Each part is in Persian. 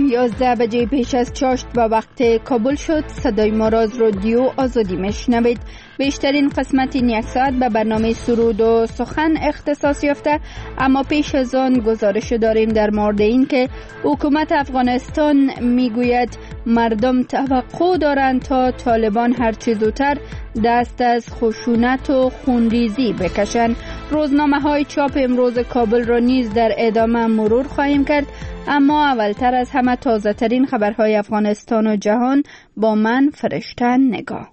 11 بجه پیش از چاشت به وقت کابل شد. صدای ما را از رادیو آزادی میشنوید. بیشترین قسمت این یک ساعت به برنامه سرود و سخن اختصاص یافته، اما پیش از آن گزارش داریم در مورد این که حکومت افغانستان میگوید مردم توقع دارند تا طالبان هرچه زودتر دست از خشونت و خونریزی بکشند. روزنامه های چاپ امروز کابل را نیز در ادامه مرور خواهیم کرد، اما اولتر از همه تازه ترین خبرهای افغانستان و جهان با من فرشته نگاه.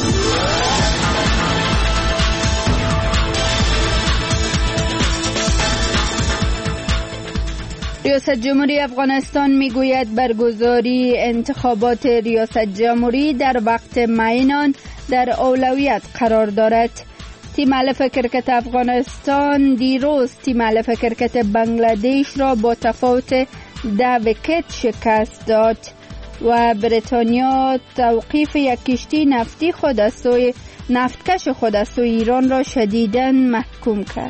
ریاست جمهوری افغانستان میگوید برگزاری انتخابات ریاست جمهوری در وقت معین در اولویت قرار دارد. تیم ملف کرکت افغانستان دیروز تیم ملف کرکت بنگلادش را با تفاوت 10 ویکت شکست داد و بریتانیا توقیف یک کشتی نفتکش خود از سوی ایران را شدیداً محکوم کرد.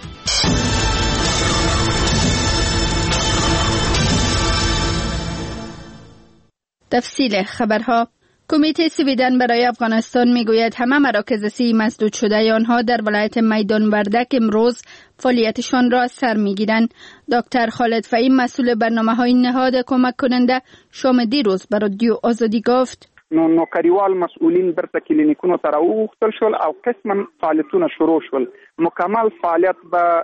تفصیل خبرها. کمیته سویدن برای افغانستان میگوید همه مراکز سیاسی مسدود شده آنها در ولایت میدان وردک امروز فعالیتشان را سر میگیرند. دکتر خالد فهیم مسئول برنامه‌های نهاد کمک کننده شام دیروز به رادیو آزادی گفت نوکریوال مسئولین برته کلینیکونو ته راوغوښتل شول او قسما فعالیتونه شروع شول. مکمل فعالیت به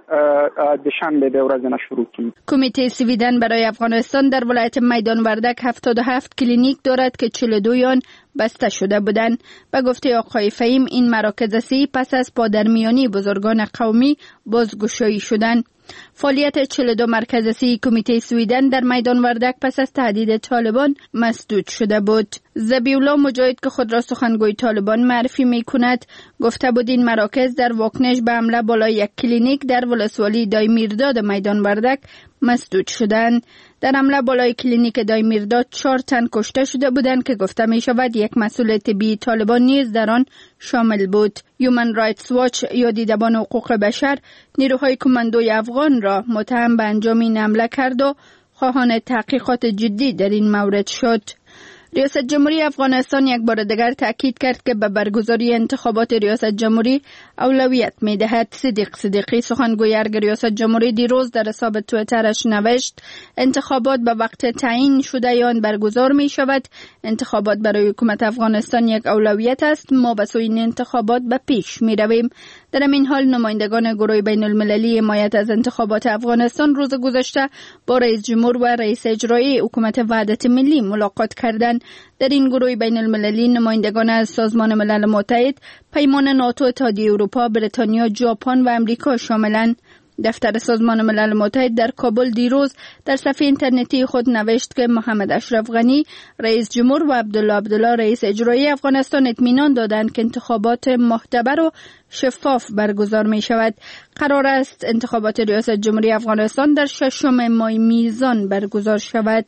دوشنبه د ورځې نه شروع کیږي. کمیته سویدن برای افغانستان در ولایت میدان وردک 77 کلینیک دارد که 42 آن بسته شده بودند. به گفته آقای فهیم این مراکز صحی پس از پادرمیانی بزرگان قومی بازگشایی شدند. فعالیت 42 مرکز صحی کمیته سویدن در میدان وردک پس از تهدید طالبان مسدود شده بود. ذبیح‌الله مجاهد که خود را سخنگوی طالبان معرفی می‌کند گفته بود این مراکز در واکنش به حمله بالای یک کلینیک در ولسوالی دایمیرداد میدان وردک مسدود شدند. در حمله بالای کلینیک دایمیرداد 4 تن کشته شده بودند که گفته می شود یک مسئول طبی طالبان نیز در آن شامل بود. هیومن رایتس واچ یا دیدبان حقوق بشر نیروهای کماندوی افغان را متهم به انجام این حمله کرد و خواهان تحقیقات جدی در این مورد شد. ریاست جمهوری افغانستان یک بار دیگر تاکید کرد که به برگزاری انتخابات ریاست جمهوری اولویت می‌دهد. صدیق صدیقی سخنگوی ارگ ریاست جمهوری دیروز در حساب توییترش نوشت انتخابات به وقت تعیین شده آن برگزار می‌شود. انتخابات برای حکومت افغانستان یک اولویت است. ما به سوی این انتخابات به پیش می‌رویم. در این حال نمایندگان گروه بین المللی حمایت از انتخابات افغانستان روز گذشته با رئیس جمهور و رئیس اجرایی حکومت وحدت ملی ملاقات کردند. در این گروه بین المللی نمایندگان از سازمان ملل متحد، پیمان ناتو، اتحادیه اروپا، بریتانیا، ژاپن و امریکا شاملند. دفتر سازمان ملل متحد در کابل دیروز در صفحه اینترنتی خود نوشت که محمد اشرف غنی رئیس جمهور و عبدالله رئیس اجرایی افغانستان اطمینان دادند که انتخابات معتبر و شفاف برگزار می شود. قرار است انتخابات ریاست جمهوری افغانستان در 6 ماه میزان برگزار شود.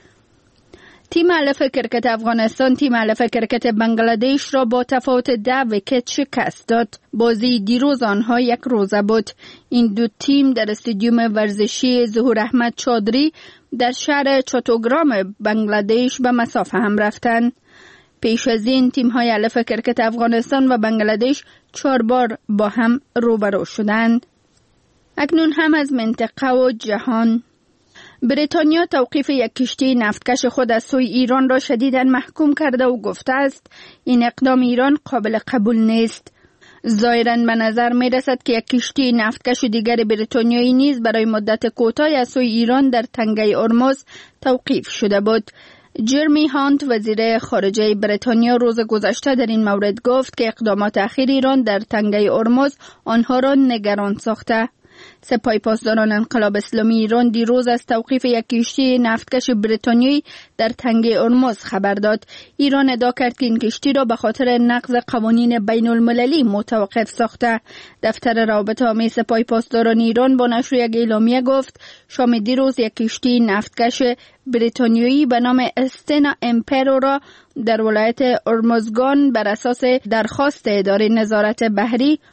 تیم ملف کرکت افغانستان تیم ملف کرکت بنگلادش را با تفاوت 10 ویکت شکست داد. بازی دیروز آنها یک روزه بود. این دو تیم در استادیوم ورزشی ظهور احمد چادری در شهر چاتوگرام بنگلادش به مسافه هم رفتند. پیش از این تیم‌های ملف کرکت افغانستان و بنگلادش 4 بار با هم روبرو شدند. اکنون هم از منطقه و جهان. بریتانیا توقیف یک کشتی نفتکش خود از سوی ایران را شدیداً محکوم کرده و گفته است این اقدام ایران قابل قبول نیست. ظاهراً به نظر می رسد که یک کشتی نفتکش دیگر بریتانیایی نیز برای مدت کوتاهی از سوی ایران در تنگه هرمز توقیف شده بود. جرمی هانت وزیر خارجه بریتانیا روز گذشته در این مورد گفت که اقدامات اخیر ایران در تنگه هرمز آنها را نگران ساخته. سپاه پاسداران انقلاب اسلامی ایران دیروز از توقیف یک کشتی نفتکش بریتانیایی در تنگه هرمز خبر داد. ایران ادعا کرد که این کشتی را به خاطر نقض قوانین بین المللی متوقف ساخته. دفتر روابط عامه سپاه پاسداران ایران با نشر یک اعلامیه گفت شام دیروز یک کشتی نفتکش بریتانیایی به نام استنا امپرو را در ولایت هرمزگان بر اساس درخواست اداره نظارت بحری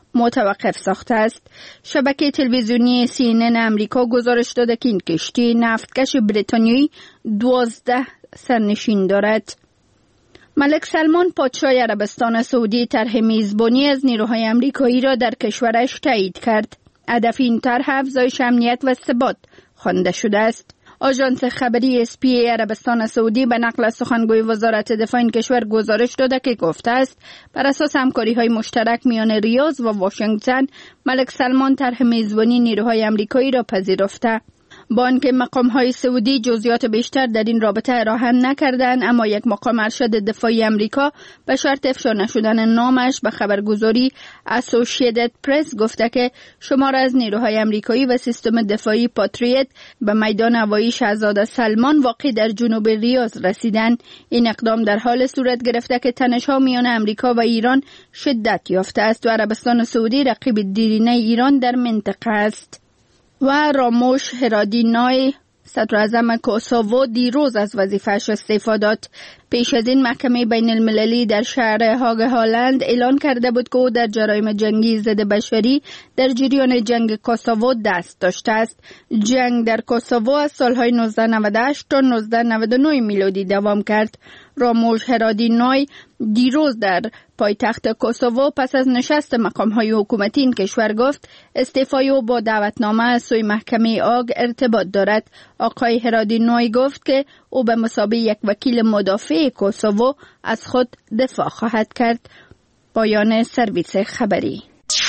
متوقف ساخته است. شبکه تلویزیونی CNN امریکا گزارش داده که این کشتی نفتکش بریتانیایی 12 سرنشین دارد. ملک سلمان پادشاه عربستان سعودی طرح میزبانی از نیروهای امریکایی را در کشورش تایید کرد. هدف این طرح افزایش امنیت و ثبات خوانده شده است. آژانس خبری SP عربستان سعودی به نقل از سخنگوی وزارت دفاع این کشور گزارش داده که گفته است بر اساس همکاری‌های مشترک میان ریاض و واشنگتن، ملک سلمان طرح میزبانی نیروهای امریکایی را پذیرفته. با آنکه مقام‌های سعودی جزئیات بیشتر در این رابطه ارائه نکردند، اما یک مقام ارشد دفاعی امریکا به شرط افشا نشدن نامش به خبرگزاری اسوسییتد پرس گفته که شمار از نیروهای امریکایی و سیستم دفاعی پاتریوت به میدان هوایی شاهزاده سلمان واقع در جنوب ریاض رسیدند. این اقدام در حال صورت گرفته که تنش‌ها میان امریکا و ایران شدت یافته است و عربستان سعودی رقیب دیرینه ایران در منطقه است. و راموش هرادینای صدر اعظم کوسوو دیروز از وظیفه‌اش استعفا داد. پیش از این محکمه بین المللی در شهر هاگ هالند اعلان کرده بود که او در جرایم جنگی ضد بشری در جریان جنگ کوسوو دست داشته است. جنگ در کوسوو از سالهای 1998 تا 1999 میلادی دوام کرد. راموش هرادینای دیروز در پایتخت کوسوو پس از نشست مقام‌های حکومتی این کشور گفت استعفای او با دعوتنامه از سوی محکمه آگ ارتباط دارد. آقای هرادینای گفت که او به مثابه یک وکیل مدافع کوسوو از خود دفاع خواهد کرد. پایان سرویس خبری.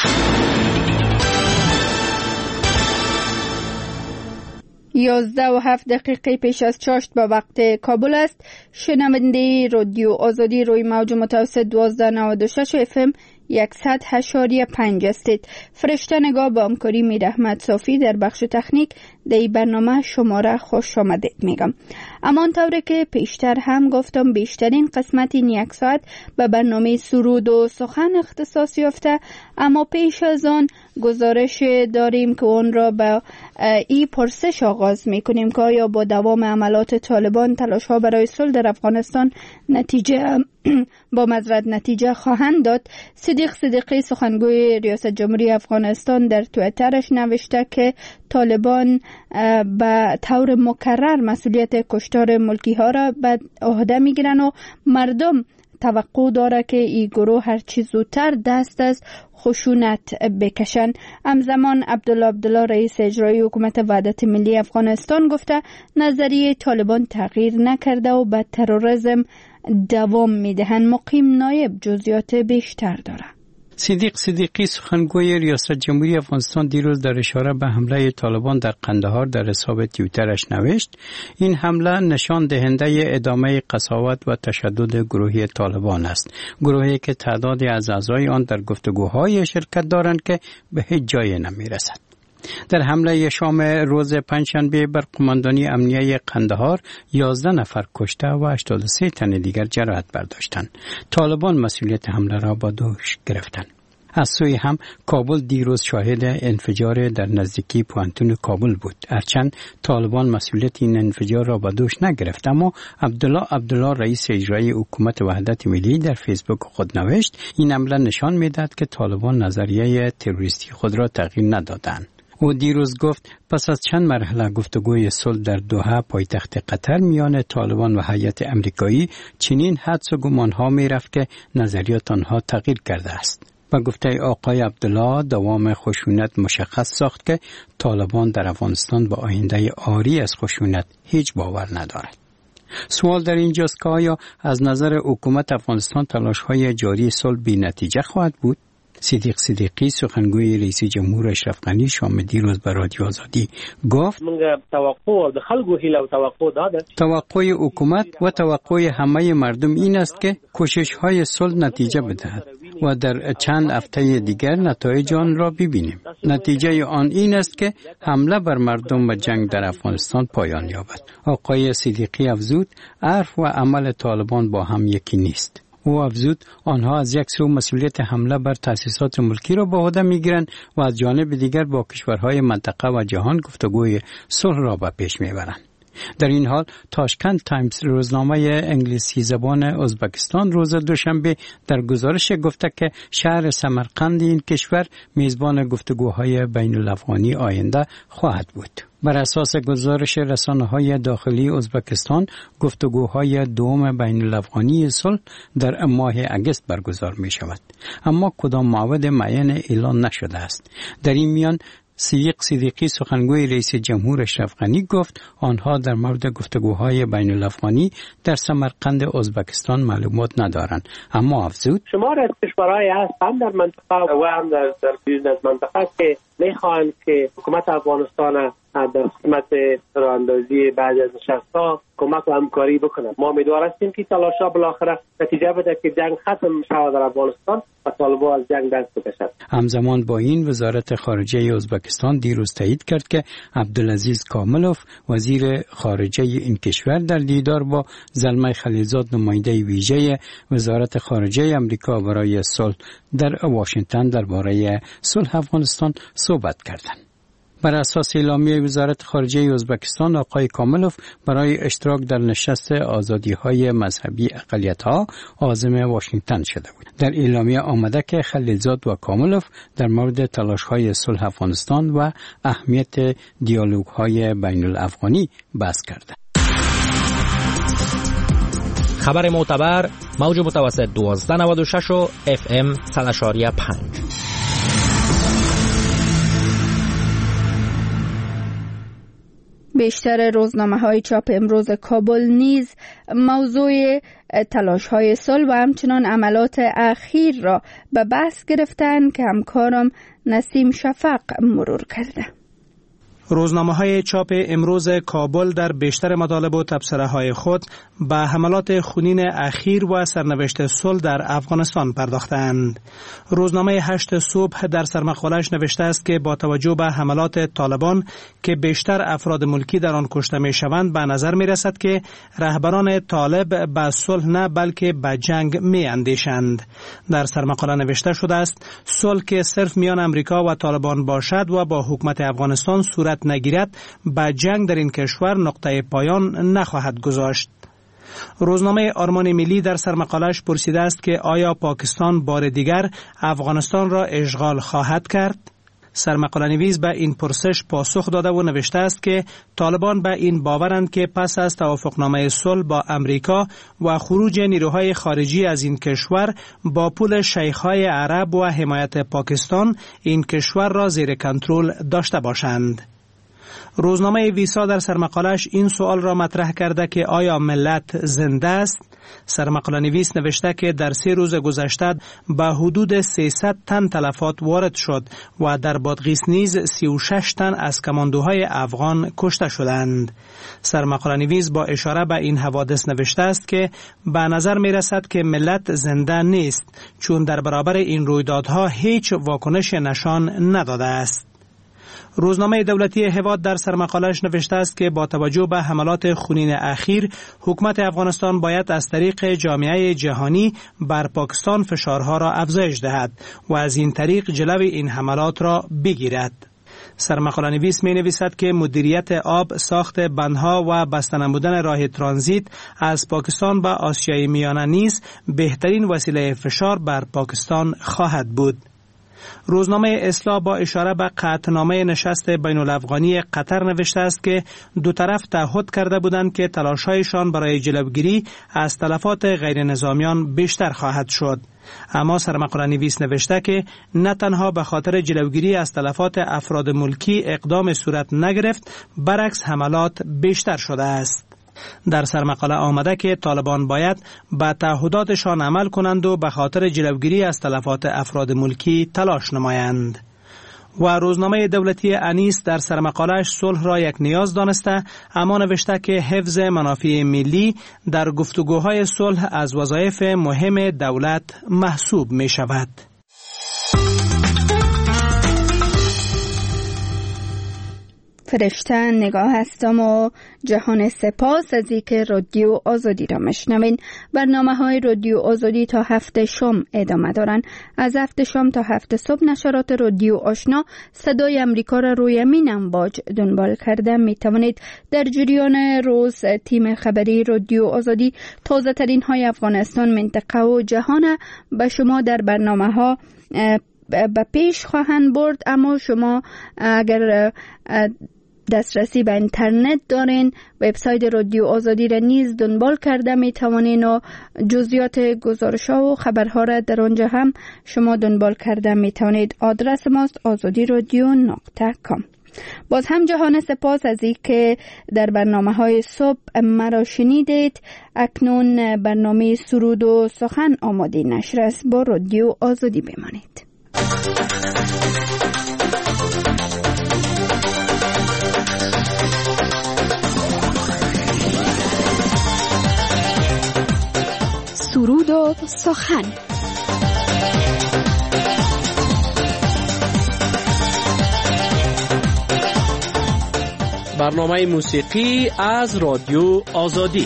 11:07 پیش از چاشت به وقت کابل است. شنونده رادیو آزادی روی موج متوسط 1296 FM 100.5 هستید. فرشته نگاه با همکاری میر احمد صافی در بخش تکنیک در این برنامه شما را خوش آمدید میگم. اما آنطوری که پیشتر هم گفتم بیشترین قسمت این یک ساعت به برنامه سرود و سخن اختصاص یافته، اما پیش از آن گزارش داریم که اون را به این پرسش آغاز میکنیم که آیا با دوام عملات طالبان تلاش ها برای صلح در افغانستان نتیجه خواهند داد. صدیق صدیقی سخنگوی ریاست جمهوری افغانستان در توییترش نوشته که طالبان به طور مکرر مسئولیت کشتار ملکی ها را به عهده میگیرن و مردم توقع داره که این گروه هر چیز زودتر دست از خشونت بکشن. همزمان عبدالله رئیس اجرایی حکومت وحدت ملی افغانستان گفته نظریه طالبان تغییر نکرده و به تروریسم دوام میدهند. مقیم نایب جزئیات بیشتر داره. صدیق صدیقی سخنگوی ریاست جمهوری افغانستان دیروز در اشاره به حمله طالبان در قندهار در حساب توییترش نوشت این حمله نشان دهنده ادامه قساوت و تشدد گروهی طالبان است، گروهی که تعدادی از اعضای آن در گفتگوهای شرکت دارند که به هیچ جای نمیرسد. در حمله شام روز پنجشنبه بر قماندانی امنیه قندهار 11 نفر کشته و 83 تن دیگر جراحت برداشتند. طالبان مسئولیت حمله را به دوش گرفتند. از سوی هم کابل دیروز شاهد انفجار در نزدیکی پوانتون کابل بود. هرچند طالبان مسئولیت این انفجار را به دوش نگرفت، اما عبدالله رئیس اجرایی حکومت وحدت ملی در فیسبوک خود نوشت این حمله نشان می‌دهد که طالبان نظریه تروریستی خود را تغییر ندادند. او دیروز گفت پس از چند مرحله گفتگوی صلح در دوحه پایتخت قطر میان طالبان و هیئت امریکایی چنین حدس و گمان‌ها می‌رفت که نظریات آنها تغییر کرده است. با گفته آقای عبدالله دوام خشونت مشخص ساخت که طالبان در افغانستان با آینده عاری از خشونت هیچ باور ندارد. سوال در اینجاست که آیا از نظر حکومت افغانستان تلاش‌های جاری صلح بی نتیجه خواهد بود؟ صدیق صدیقی سخنگوی رئیس جمهور اشرف غنی شام دیروز به رادیو آزادی گفت توقع حکومت و توقع همه مردم این است که کوشش‌های صلح نتیجه بدهد و در چند هفته دیگر نتایج آن را ببینیم. نتیجه آن این است که حمله بر مردم و جنگ در افغانستان پایان یابد. آقای صدیقی افزود حرف و عمل طالبان با هم یکی نیست. او افزود آنها از یک سو مسئولیت حمله بر تأسیسات ملکی را به عهده میگیرند و از جانب دیگر با کشورهای منطقه و جهان گفتگوی صلح را به پیش میبرند. در این حال تاشکند تایمز روزنامه انگلیسی زبان ازبکستان روز دوشنبه در گزارش گفته که شهر سمرقند این کشور میزبان گفتگوهای بین الافغانی آینده خواهد بود. بر اساس گزارش رسانه‌های داخلی ازبکستان گفتگوهای دوم بین الافغانی صلح در ماه اگست برگزار می شود، اما کدام موعد معین اعلان نشده است. در این میان صدیقی سخنگوی رئیس جمهور اشرف غنی گفت آنها در مورد گفتگوهای بین الافغانی در سمرقند ازبکستان معلومات ندارند، اما افزود شمار از کشورهای هست هم در منطقه و هم در بیرون از منطقه که میخواهند که حکومت افغانستان در خدمت راهاندازی بعضی از نشست‌ها کمک و همکاری بکنند. ما امیدوار هستیم که تلاش‌ها بالاخره نتیجه بده که جنگ ختم شود در افغانستان و طالبان از جنگ دست بکشند. همزمان با این وزارت خارجه ازبکستان دیروز تایید کرد که عبدالعزیز کاملوف وزیر خارجه این کشور در دیدار با زلمه خلیلزاد نماینده ویژه وزارت خارجه آمریکا برای صلح در واشنگتن درباره صلح افغانستان صحبت کردند. بر اساس اعلامیه وزارت خارجه ازبکستان آقای کاملوف برای اشتراک در نشست آزادی‌های مذهبی اقلیت‌ها عازم واشنگتن شده بود. در اعلامیه آمده که خلیلزاد و کاملوف در مورد تلاش‌های صلح افغانستان و اهمیت دیالوگ‌های بین الافغانی بحث کردند. خبر معتبر موج متوسط 1296 و FM 100.5. بیشتر روزنامه‌های چاپ امروز کابل نیز موضوع تلاش‌های صلح و همچنان عملات اخیر را به بحث گرفتند که همکارم نسیم شفق مرور کرده. روزنامه‌های چاپ امروز کابل در بیشتر مطالب و تبصره‌های خود به حملات خونین اخیر و سرنوشت صلح در افغانستان پرداختند. روزنامه 8 صبح در سرمقاله‌اش نوشته است که با توجه به حملات طالبان که بیشتر افراد ملکی در آن کشته می‌شوند به نظر می‌رسد که رهبران طالب به صلح نه بلکه به جنگ می‌اندیشند. در سرمقاله نوشته شده است صلح که صرف میان امریکا و طالبان باشد و با حکومت افغانستان صورت نگیرد به جنگ در این کشور نقطه پایان نخواهد گذاشت. روزنامه آرمان ملی در سرمقاله‌اش پرسیده است که آیا پاکستان بار دیگر افغانستان را اشغال خواهد کرد؟ سرمقاله نویس به این پرسش پاسخ داده و نوشته است که طالبان به این باورند که پس از توافقنامه صلح با امریکا و خروج نیروهای خارجی از این کشور با پول شیخ‌های عرب و حمایت پاکستان این کشور را زیر کنترل داشته باشند. روزنامه ویسا در سرمقاله‌اش این سوال را مطرح کرده که آیا ملت زنده است؟ سرمقاله نویس نوشته که در 3 روز گذشته به حدود 300 تن تلفات وارد شد و در بادغیس نیز 36 تن از کماندوهای افغان کشته شدند. سرمقاله نویس با اشاره به این حوادث نوشته است که به نظر می رسد که ملت زنده نیست، چون در برابر این رویدادها هیچ واکنش نشان نداده است. روزنامه دولتی هواد در سرمقاله‌اش نوشته است که با توجه به حملات خونین اخیر حکومت افغانستان باید از طریق جامعه جهانی بر پاکستان فشارها را افزایش دهد و از این طریق جلوی این حملات را بگیرد. سرمقاله نویس می نویسد که مدیریت آب، ساخت بندها و بسته نمودن راه ترانزیت از پاکستان به آسیای میانه نیز بهترین وسیله فشار بر پاکستان خواهد بود. روزنامه اصلاح با اشاره به قطعنامه نشست بین الافغانی قطر نوشته است که دو طرف تعهد کرده بودند که تلاش‌هایشان برای جلوگیری از تلفات غیر نظامیان بیشتر خواهد شد. اما سرمقاله نویس نوشته که نه تنها به خاطر جلوگیری از تلفات افراد ملکی اقدام صورت نگرفت، برعکس حملات بیشتر شده است. در سرمقاله آمده که طالبان باید به تعهداتشان عمل کنند و به خاطر جلوگیری از تلفات افراد ملکی تلاش نمایند. و روزنامه دولتی انیس در سرمقاله‌اش صلح را یک نیاز دانسته، اما نوشته که حفظ منافع ملی در گفتگوهای صلح از وظایف مهم دولت محسوب می شود. فرشته نگاه هستم و جهان سپاس از اینکه رادیو آزادی را میشنوین. برنامه‌های رادیو آزادی تا 7 شام ادامه دارن. از 7 شام تا 7 صبح نشرات رادیو آشنا صدای امریکا را روی مین امواج دنبال کرده می توانید. در جریان روز تیم خبری رادیو آزادی تازه ترین های افغانستان، منطقه و جهان به شما در برنامه‌ها به پیش خواهند برد. اما شما اگر دسترسی به اینترنت دارین، وبسایت رادیو آزادی را نیز دنبال کرده می توانین و جزئیات گزارش‌ها و خبرها را در آنجا هم شما دنبال کرده می توانید. آدرس ماست azadiradyo.com. باز هم جهان سپاس از این که در برنامه‌های صبح مرا شنیدید. اکنون برنامه سرود و سخن آماده نشر است. با رادیو آزادی بمانید. سرود و سخن. برنامه موسیقی از رادیو آزادی.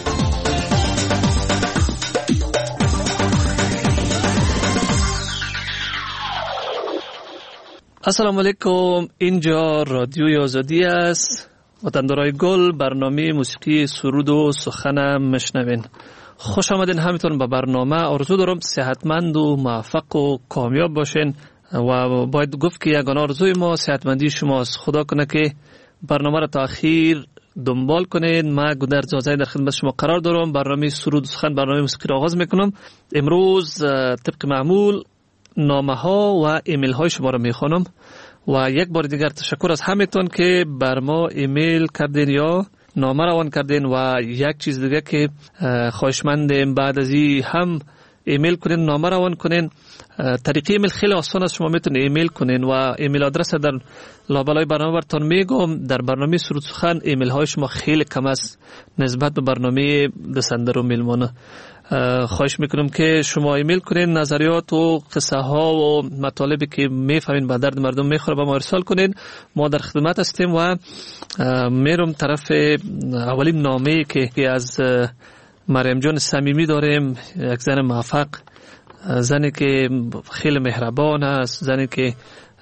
السلام علیکم، اینجا رادیو آزادی است. وطندارای گل، برنامه موسیقی سرود و سخن مشنوین. خوش آمدین همتون به برنامه. آرزو دارم صحتمند و موفق و کامیاب باشین و باید گفت که یگانه آرزوی ما صحتمندی شماست. خدا کنه که برنامه را تا اخیر دنبال کنید. من گودر زازای در خدمت شما قرار دارم. برنامه سرود و سخن، برنامه موسیقی را آغاز میکنم. امروز طبق معمول نامه ها و ایمیل های شما را میخوانم و یک بار دیگر تشکر از همتون که بر ما ایمیل کردین یا نامه روان کردین. و یک چیز دیگه که خواهشمندیم بعد از این هم ایمیل کنین، نامه روان کنین. طریق ایمیل خیلی آسان است، شما میتونید ایمیل کنین و ایمیل آدرس در لابلای برنامه براتون میگم. در برنامه سرود سخن ایمیل های شما خیلی کم است نسبت به برنامه دسندر و میلمانه. خواهش میکنم که شما ایمیل کنین، نظریات و قصه ها و مطالبی که میفهمین به درد مردم میخوره به ما ارسال کنین. ما در خدمت هستیم و میرم طرف اولین نامه که از مریم جان صمیمی داریم. یک زن موفق، زنی که خیلی مهربان است، زنی که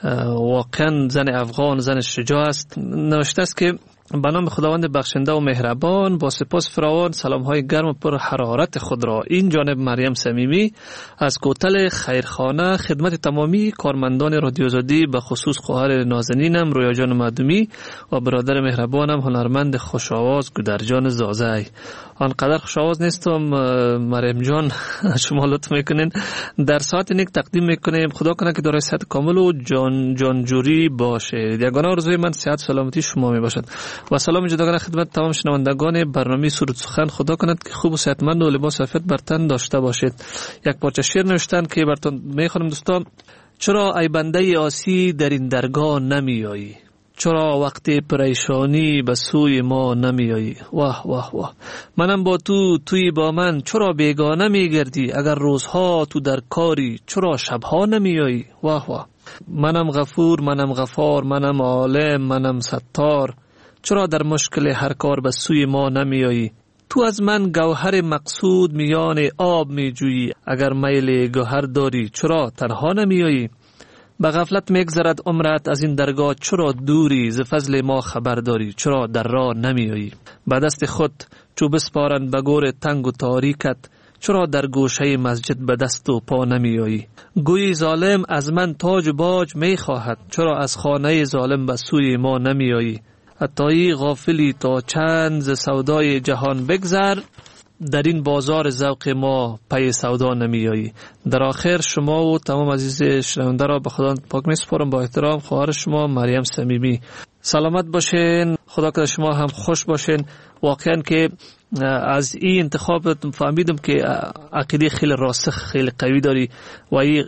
واقعا زن افغان، زن شجاع است. نوشته است که به نام خداوند بخشنده و مهربان با سپاس فراوان سلام های گرم و پر حرارت خود را این جانب مریم صمیمی از کوتل خیرخانه خدمت تمامی کارمندان رادیو آزادی، به خصوص خواهر نازنینم رویا جان مدومی و برادر مهربانم هنرمند خوش‌آواز گودر جان زازای. آنقدر خوش‌آواز نیستم مریم جان، شما لطف میکنین در ساعت نیک تقدیم میکنیم. خدا کنه که دارای صحت کامل و جانجوری باشه. یگانه آرزوی من صحت سلامتی شما می باشد. و سلام جداگانه خدمت تمام شنوندگان برنامه سرود سخن. خدا کند که خوب و صحتمند و لباس عافیت بر تن داشته باشید. یک پارچه شعر نوشتن که براتون میخوانم دوستان. چرا ای بنده آسی در این درگاه نمیایی؟ چرا وقتی پریشانی به سوی ما نمیایی؟ واه واه واه، منم با توی با من، چرا بیگانه میگردی؟ اگر روزها تو در کاری، چرا شبها نمیایی؟ واه واه، منم غفور، منم غفار، منم عالم، منم ستار، چرا در مشکل هر کار به سوی ما نمیایی؟ تو از من گوهر مقصود میان آب میجویی، اگر میل گوهر داری چرا تنها نمیایی؟ به غفلت میگذرد عمرت از این درگاه، چرا دوری ز فضل ما خبر داری؟ چرا در راه نمیایی؟ به دست خود چو بسپارند به گور تنگ و تاریکت، چرا در گوشه مسجد به دست و پا نمیایی؟ گویی ظالم از من تاج و باج میخواهد، چرا از خانه ظالم به سوی ما نمیایی؟ حتی غافلی تا چند ز سودای جهان بگذر، در این بازار ذوق ما پی سودا نمیایی. در آخر شما و تمام عزیز شنونده را به خدا پاک میسپارم. با احترام خواهر شما مریم صمیمی. سلامت باشین، خدا کنه شما هم خوش باشین. واقعا که از این انتخاب فهمیدم که عقیده خیلی راسخ، خیلی قوی داری و این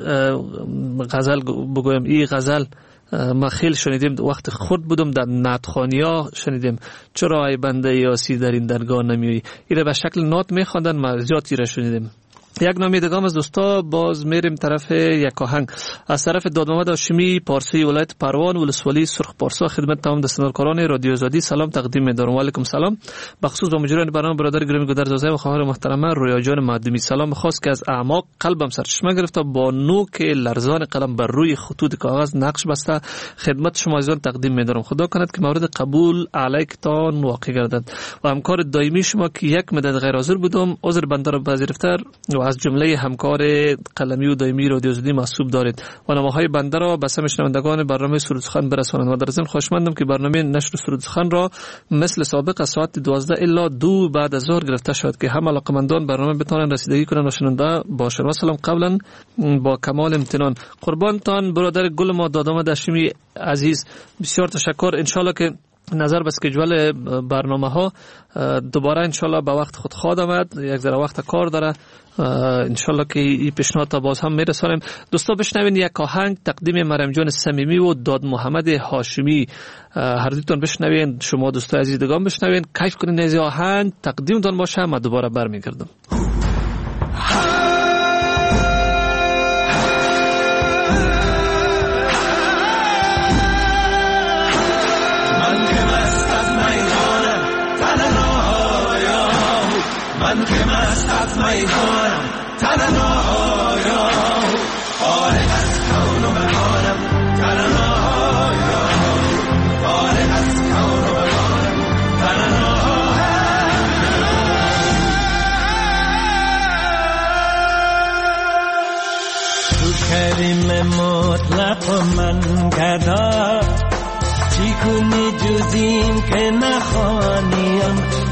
غزل بگویم، این غزل ما خیلی شنیدیم وقت خود بودم در نعتخوانی‌ها شنیدیم. چرا ای بنده یاسی در این درگاه نمیایی؟ این به شکل نعت میخواندن، ما زیاد را شنیدیم. یک نامه دیگه از دوستا باز میریم طرف یک آهنگ از طرف داد محمد هاشمی پارسی ولایت پروان ولسوالی سرخ پارسا. خدمت تمام دستاندارکاران رادیو آزادی سلام تقدیم می‌دارم. و علیکم سلام. بخصوص با مجریان برنامه برادر گرامی گودرز زاده و خواهر محترمه رویا جان مقدمی سلام خاص که از اعماق قلبم سرچشمه گرفته با نوک لرزان قلم بر روی خطوط کاغذ نقش بسته خدمت شما عزیزان تقدیم می‌دارم. خدا کند که مورد قبول علیکتان واقع گردد و همکار دائمی شما که یک مدت غیر حاضر بودم عذر بنده را پذیرفته و از جمله همکار قلمی و دائمی رادیو آزادی محسوب دارید و نامه‌های بنده را به سهم شنوندگان برنامه سرود سخن برسانید و در ضمن خوشمندم که برنامه نشر سرود سخن را مثل سابق از ساعت 12 الی 2 بعد از ظهر گرفته شد که هم علاقه‌مندان برنامه بتوانند رسیدگی کنند و شنونده باشند. و سلام قبلا با کمال امتنان قربانتان برادر گل ما داد محمد هاشمی عزیز. بسیار تشکر. ان شاء الله که نظر به اسکیجول برنامه ها دوباره انشالله به وقت خود خواهد آمد. یک ذره وقت کار داره انشالله که این پیشنهاد تا باز هم میرسانیم. دوستا بشنوین یک آهنگ تقدیم مریم جان صمیمی و داد محمد هاشمی. هر دوتون بشنوین، شما دوستا عزیز دیگه بشنوین، کیف کنین از آهنگ تقدیمتون باشه. من دوباره برمیگردم. من که مست از میدانم تنهایا فارغ از کون و مکانم تنهایا فارغ از کون و مکانم تنهایا تو کریم مطلق و من گدا چی کنی جز این که نخوانیم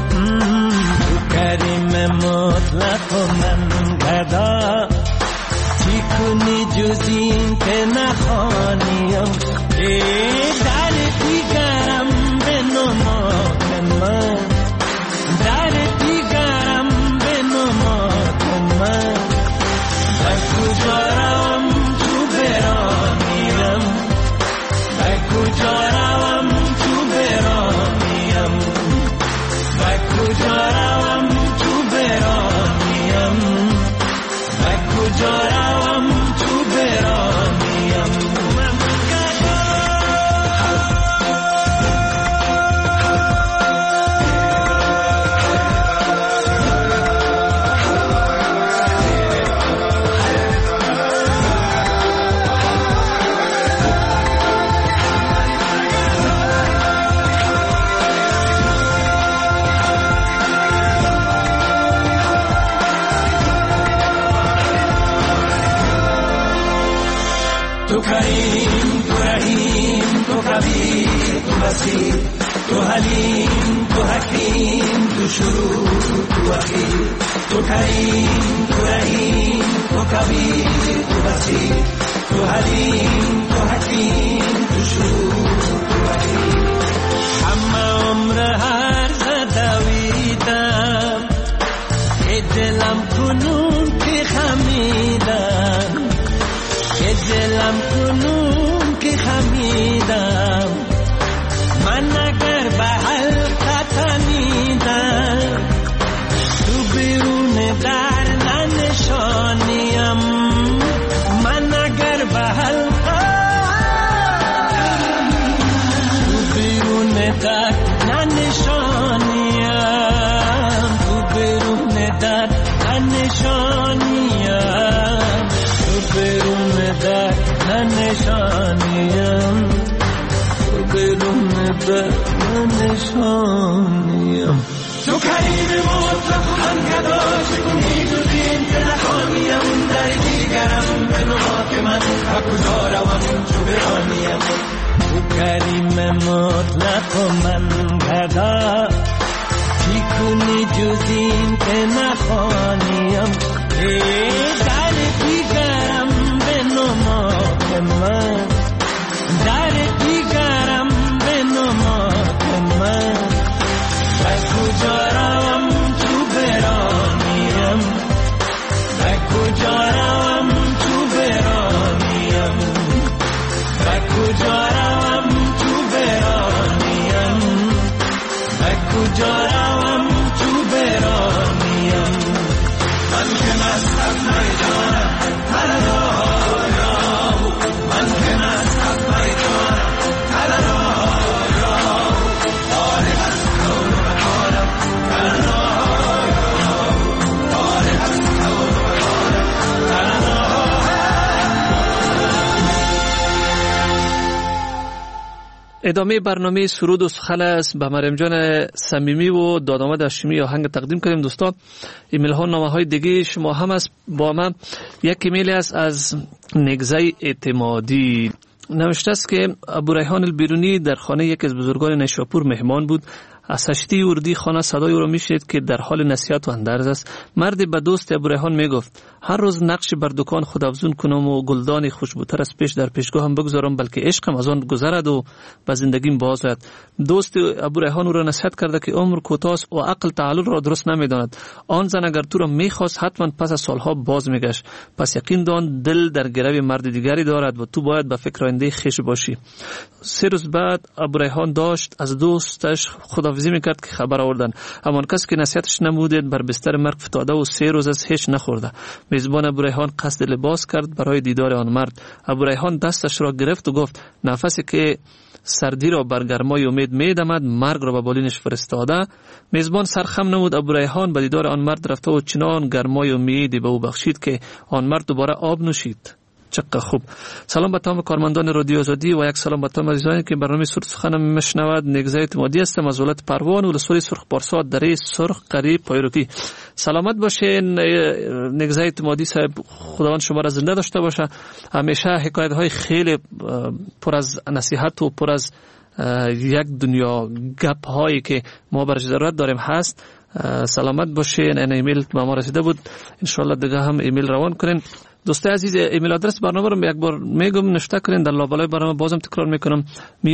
کریم مطلق و من گدا چی کنی جز این که نخوانیم در دیگرم به نماد من در دیگرم به نماد من و کجا روم تو برانیم و کجا روم تو برانیم و کجا روم تو برانیم و کجا روم تو برانیم تو کریم تو رحیم تو کبیر تو بصیر تو حلیم تو حکیم تو شروع تو اخیر تو کریم تو رحیم تو کبیر تو بصیر تو حلیم تو حکیم تو شروع تو اخیر همه عمر هر زدویدم که دلم کنون که خمیدم که دلم کنون که خمیدم من اگر به حلقت تنیدم تو بیرون در ننشانیم من اگر به حلقت تو بیرون در ننشانیم تو بیرون در ننشانیم تو بیرون در ننشانیم تو بیرون در ننشانیم تو کریم مطلق من گدا چگونی جز این که نخوانیم در دیگرم به نماد من و کجا روم چو برانیم تو کریم مطلق من گدا چی کنی جز این که نخوانیم در دیگرم به نماد من در دیگرم به نماد من و کجا روم تو برانیم و کجا روم تو برانیم و کجا روم تو برانیم و کجا روم تو برانیم من که مستم ادامه برنامه سرود و سخن است. به مریم جان صمیمی و دادآمد هاشمی آهنگ تقدیم کردیم. دوستان ایمیل ها نامه های دیگه شما هم است. با من یک ایمیل است از نگزه اعتمادی. نوشته است که ابو ریحان البیرونی در خانه یکی از بزرگان نیشاپور مهمان بود. از هشتی اردی خانه صدای او را میشنید که در حال نصیحت و اندرز است. مردی به دوست ابو ریحان میگفت هر روز نقش بر دکان خود افزون کنم و گلدان خوشبوتر از پیش در پیشگاهم بگذارم، بلکه عشقم از آن گذرد و به زندگیم باز آید. دوست ابو ریحان او را نصیحت کرده که عمر کوتاه است و عقل تعلل را درست نمیداند. آن زن اگر تو را میخواست حتما پس از سالها باز میگشت. پس یقین دان دل در گروی مرد دیگری دارد و تو باید به فکر آینده خویش باشی. 3 روز بعد ابو ریحان داشت از دوستش خداحافظی میکرد که خبر آوردن. همان کسی که نصیحتش نمودید بر بستر مرگ فتاده و 3 روز از هیچ نخورده. میزبان ابو ریحان قصد لباس کرد برای دیدار آن مرد. ابو ریحان دستش را گرفت و گفت نفسی که سردی را بر گرمای امید میدمد مرگ را به بالینش فرستاده. میزبان سرخم نمود. ابو ریحان به دیدار آن مرد رفت و چنان گرمای امیدی به او بخشید که آن مرد دوباره آب نوشید. چقدر خوب. سلام به تمام کارمندان رادیو آزادی و یک سلام به تمام عزیزانی که برنامه سرود سخن میشنوند. نگزه اعتمادی هستم از ولایت پروان ولسوالی سرخ پارسا دره سرخ قریب پایروکی. سلامت باشین نگزه اعتمادی صاحب. خداوند شما را زنده داشته باشه. همیشه حکایت های خیلی پر از نصیحت و پر از یک دنیا گپ هایی که ما برش ضرورت داریم هست. سلامت باشین. این ایمیل به ما رسیده بود. ان شاء الله دیگه هم ایمیل روان کنین. دوستای عزیز ایمیل آدرس برنامه رو یک بار میگم نوشته کنین. در لابلای برنامه بازم تکرار میکنم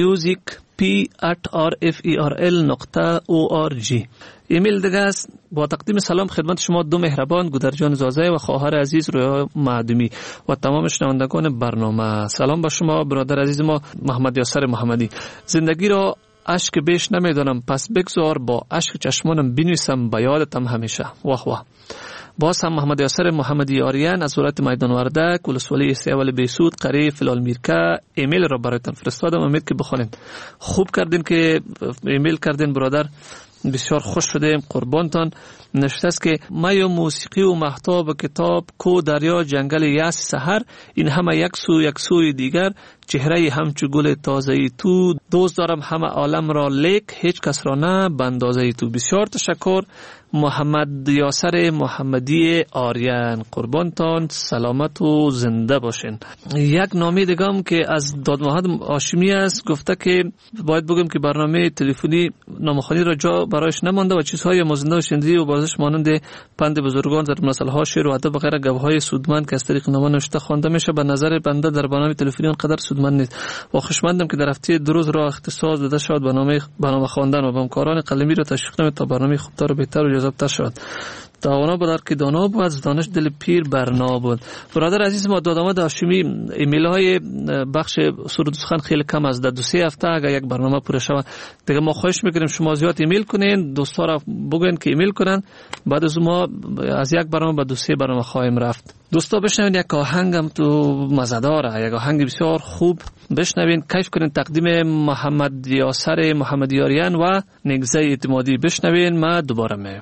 music@rferl.org. ایمیل دیگه است. با تقدیم سلام خدمت شما دو مهربان گودرجان زازه و خواهر عزیز رویا معدومی و تمام شنوندگان برنامه. سلام به شما برادر عزیز ما محمد یاسر محمدی. زندگی را اشک بیش نمیدانم پس بگذار با اشک چشمانم بنویسم به یادتم همیشه. واه واه. باز هم محمد یاسر محمدی آریان از ولایت میدان وردک ولسوالی سیاول بیسود قریب فلال میرکه ایمیل را برایتان فرستادم. امید که بخونید. خوب کردین که ایمیل کردین برادر. بسیار خوش شدیم. قربانتان. نشسته است که ما موسیقی و محتاب و کتاب کو دریا جنگل یاس سحر این همه یک سوی دیگر چهره همچو گل تازه‌ای تو دوست دارم همه عالم را لیک هیچ کس را نه بندازه‌ای تو. بسیار تشکر محمد یاسر محمدی آریان. قربانتان. سلامت و زنده باشین. یک نامه دیگه که از داد محمد هاشمی است. گفته که باید بگم که برنامه تلفنی نامه‌خوانی را جا برایش نمانده و چیزهای مزنده و شنیدی و بازش مانند پند بزرگان در مسائل شعر و ادب و غیره گوهای سودمند که از طریق نامه نوشته خوانده میشه به نظر بنده در برنامه تلفنی آنقدر سودمند نیست. و خوشمندم که در هفته 2 روز را اختصاص داده شد برنامه خواندن و به همکاران قلمی را تشویق نمید تا برنامه خوبتر و بهتر و جذابتر شود. دانا بود که دانا بود از دانش دل پیر برنا بود. برادر عزیز ما دادآمد هاشمی ایمیل های بخش سرود سخن خیلی کم است. در 2-3 هفته اگر یک برنامه پر شود دیگه ما خواهش میکنیم شما زیاد ایمیل کنین. دوستا را بگوین که ایمیل کنن. بعد از ما از یک برنامه به 2-3 برنامه خواهیم رفت. دوستا بشنوین یک آهنگم تو مزه داره. یک آهنگ بسیار خوب بشنوین کیف کنین. تقدیم محمد یاسر محمدی آریان و نگزه اعتمادی. بشنوین. ما دوباره میام.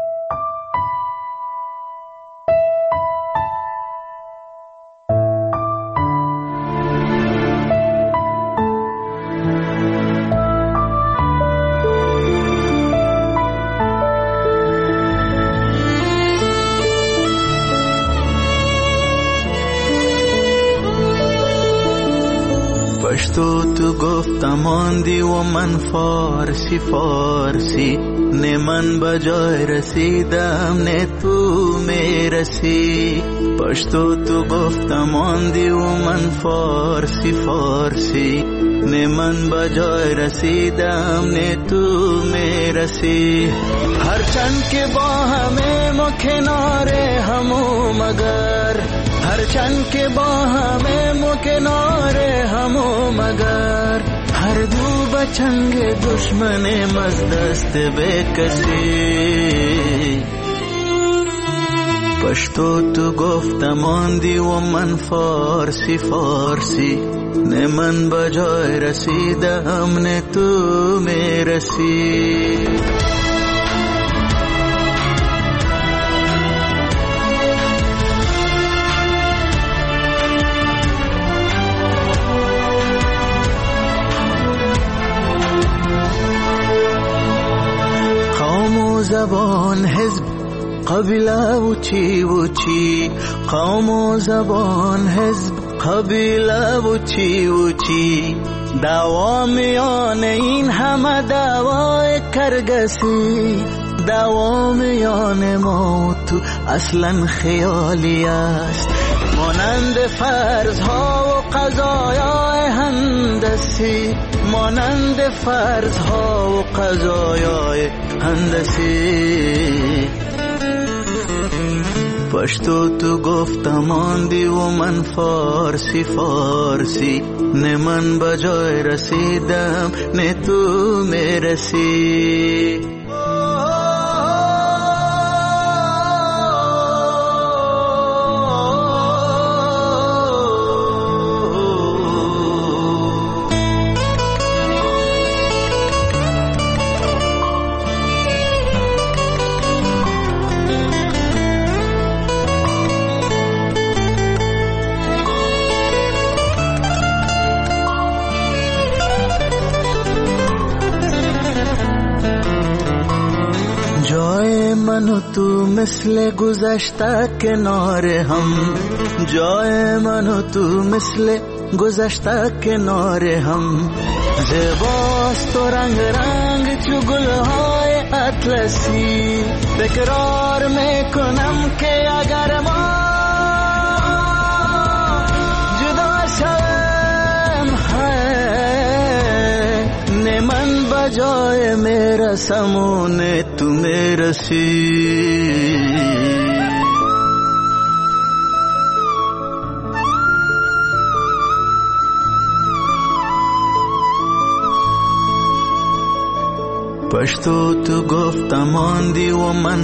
تو گفتم آندی و من فارسی نه من بجای رسیدم نه تو میرسی. پشتو تو گفتم آندی و من فارسی نه من بجای رسیدم نه تو میرسی. هرچند که با همه ما کناره همو مگر هرچند که با همه ما کناره همو مگر هر دو بچنگ دشمن از دست به کسی. پشتو تو گفتم آندی و من فارسی نه من بجای رسیدم نه تو میرسی. زبان حزب قبیله و چی قوم و زبان حزب قبیله و چی دعوا میان این همه دعوای کرگسی دعوا میان ما تو اصلا خیالی است مانند فرضها و قضایای هندسی مانند فرضها و قضایای هندسی پشتو تو گفتم آندی و من فارسی نه من بجای رسیدم نه تو میرسی تو مثل گذشته کنار هم جای من و تو مثل گذشته کنار هم زیباست و رنگ رنگ چو گلهای اطلسی تکرار میکنم که اگر ما جدا شویم نه من بجای میرسم و نه تو میرسی پشتو تو گفتم آندی و من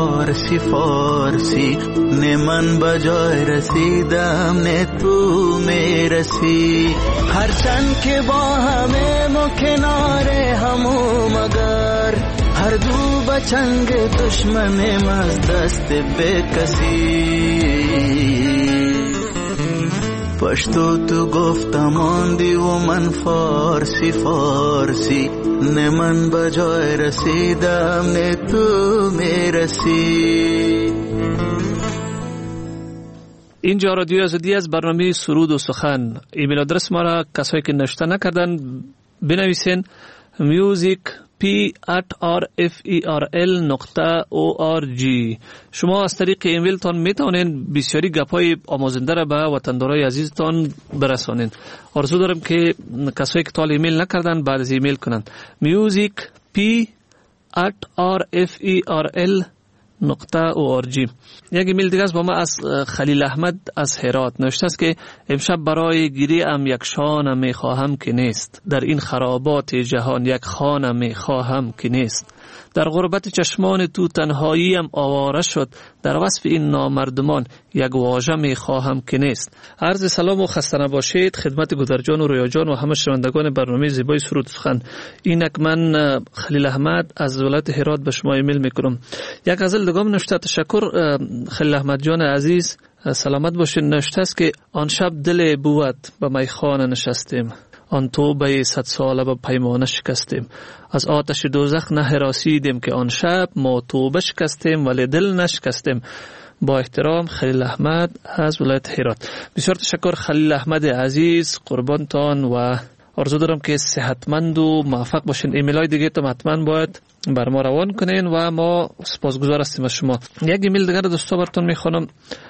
فارسی نه من بجای رسیدم نه تو میرسی هرچند که با همه ما کنار همو مگر هر دو بچنگ دشمنیم از دست به کسی پشتو تو گفتم آندی و من فارسی نه من بجای رسیدم نه تو میرسی. اینجا رادیو آزادی از برنامه سرود و سخن. ایمیل آدرس ما را کسایی که نوشته نکردن بنویسین music@rferl.org. شما از طریق ایمیل تان میتونین بسیاری گپای آموزنده را به وطندارای عزیزتان برسانین. آرزو دارم که کسایی که تال ایمیل نکردن بعد از ایمیل کنن. music@rferl.org. یک ایمیل دیگه است با ما از خلیل احمد از هرات نوشته است که امشب برای گیری ام یک شانه می خواهم که نیست، در این خرابات جهان یک خانه می خواهم که نیست، در غربت چشمان تو تنهاییم آواره شد، در وصف این نامردمان یک واژه می خواهم که نیست. عرض سلام و خسته نباشید خدمت گودرجان و رویا جان و همه شنوندگان برنامه زیبای سرود سخن. اینک من خلیل احمد از ولایت هرات به شما ایمیل میکنم. یک غزل دیگه نوشته. تشکر خلیل احمد جان عزیز، سلامت باشین. نوشته است که آن شب دل بود به میخانه نشستیم، آن توبه 100 ساله به پیمانه شکستیم، از آتش دوزخ نه هراسیدیم که آن شب ما توبه شکستیم ولی دل نشکستیم. با احترام خلیل احمد از ولایت هرات. بسیار تشکر خلیل احمد عزیز، قربانتان و آرزو دارم که صحتمند و موفق باشین. ایمیل های دیگه تم حتما باید بر ما روان کنین و ما سپاسگزار هستیم از شما. یک ایمیل دیگر دوستا براتون میخوانم.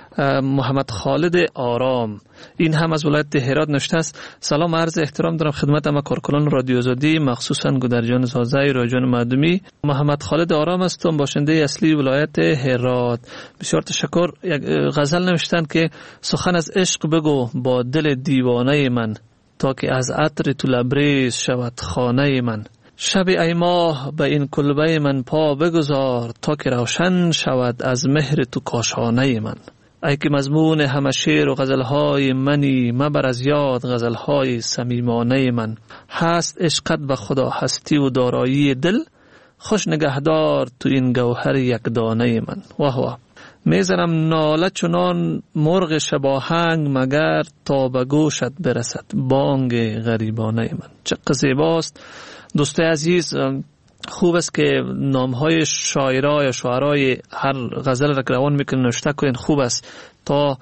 محمد خالد آرام، این هم از ولایت هرات نوشته است. سلام عرض احترام دارم خدمت همه کارکنان رادیو آزادی، مخصوصا گودرجان زازی، رایجان معدومی. محمد خالد آرام هستم، باشنده اصلی ولایت هرات. بسیار تشکر. یک غزل نوشتن که سخن از عشق بگو با دل دیوانه من، تا که از عطر تو لبریز شود خانه من. شب ای ماه به این کلبه من پا بگذار، تا که روشن شود از مهر تو کاشانه من. ای که مضمون همه شعر و غزلهای منی، مبر از یاد غزلهای صمیمانه من. هست عشقت به خدا هستی و دارایی دل، خوش نگهدار تو این گوهر یک دانه من. واه واه. میزنم ناله چنان مرغ شباهنگ، مگر تا به گوشت برسد بانگ غریبانه من. چقدر زیباست دوستای عزیز. خوب است که نامهای شاعرای یا شاعرای هر غزل را که روان میکنین نوشته کنین. خوب است تا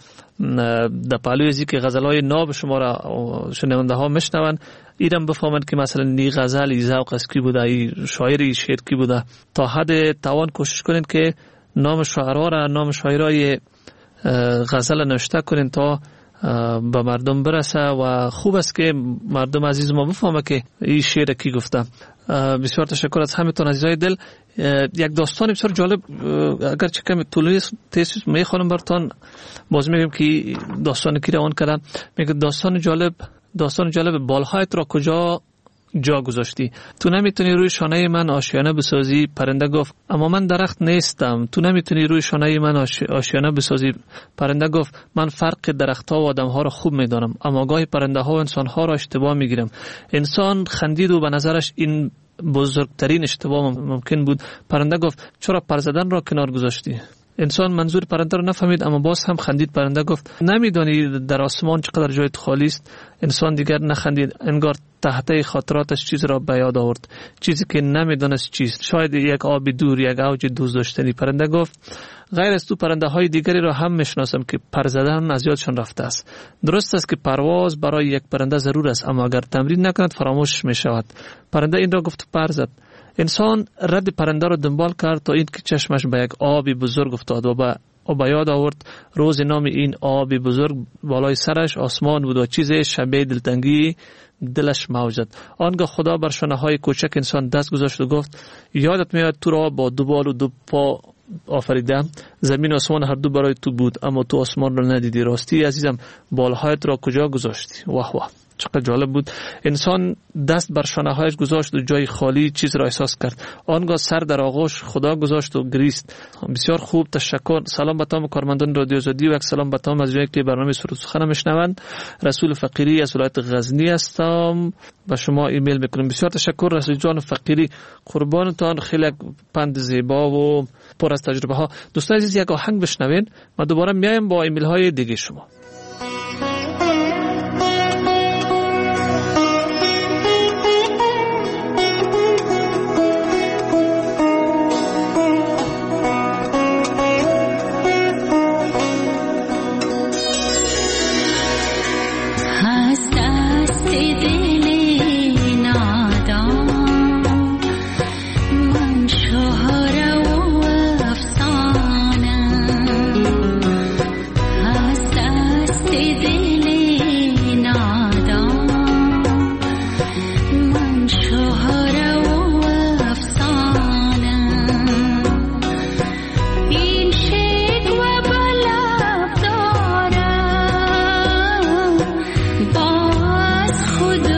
در پهلوی ازی که غزلهای ناب شما را شنونده ها میشنون ایرم بفهمند که مثلا این غزل ای ذوق است کی بوده، ای شاعر ای شعر کی بوده. تا حد توان کوشش کنین که نام شاعرها را، نام شاعرای غزل نوشته کنین تا به مردم برسه و خوب است که مردم عزیز ما بفهمه که این شعر کی گفته. بسیار تشکر از همتون عزیزای دل. یک داستان بسیار جالب، اگر چه کمی طولانی تیز میخوانم براتون، باز میگم که داستان کی روان کردم. میگه داستان جالب بالهایت را کجا جا گذاشتی؟ تو نمیتونی روی شانه من آشیانه بسازی. پرنده گفت اما من درخت نیستم. تو نمیتونی روی شانه من آشیانه بسازی. پرنده گفت من فرق درختها و آدمها را خوب میدانم، اما گاهی پرنده ها و انسان ها را اشتباه میگیرم. انسان خندید و به نظرش این بزرگترین اشتباه ممکن بود. پرنده گفت چرا پر زدن را کنار گذاشتی؟ انسان منظور پرنده رو نفهمید اما باز هم خندید. پرنده گفت نمیدانی در آسمان چقدر جای خالی است؟ انسان دیگر نخندید، انگار تحته خاطراتش چیز را به یاد آورد، چیزی که نمیدانست چیست، شاید یک آب دور، یک اوج دوست داشتنی. پرنده گفت غیر از تو پرنده های دیگری را هم میشناسم که پر زدن از یادشان رفته است. درست است که پرواز برای یک پرنده ضرور است، اما اگر تمرین نکند فراموش می شود. پرنده این را گفت پر زد. انسان رد پرنده را دنبال کرد تا اینکه چشمش به یک آبی بزرگ افتاد و به یاد آورد روز نام این آبی بزرگ بالای سرش آسمان بود و چیزی شبیه دلتنگی دلش موج زد. آنگاه خدا بر شانه های کوچک انسان دست گذاشت و گفت یادت میاد تو را با دو بال و دو پا آفریدم. زمین و آسمان هر دو برای تو بود اما تو آسمان را ندیدی. راستی عزیزم بالهایت را کجا گذاشتی؟ واه واه، چقدر جالب بود. انسان دست بر شانه هایش گذاشت و جای خالی چیز را احساس کرد. آنگاه سر در آغوش خدا گذاشت و گریست. بسیار خوب، تشکر. سلام به تمام کارمندان رادیو آزادی و یک سلام به تمام از جایی که برنامه سرود سخن میشنوند. رسول فقیری از ولایت غزنی هستم، به شما ایمیل میکنم. بسیار تشکر رسول جان فقیری، قربانتان. خیلی پند زیبا و پر از تجربه ها. دوستان عزیز یک آهنگ بشنوین، ما دوباره میایم با ایمیل های دیگه شما. خدا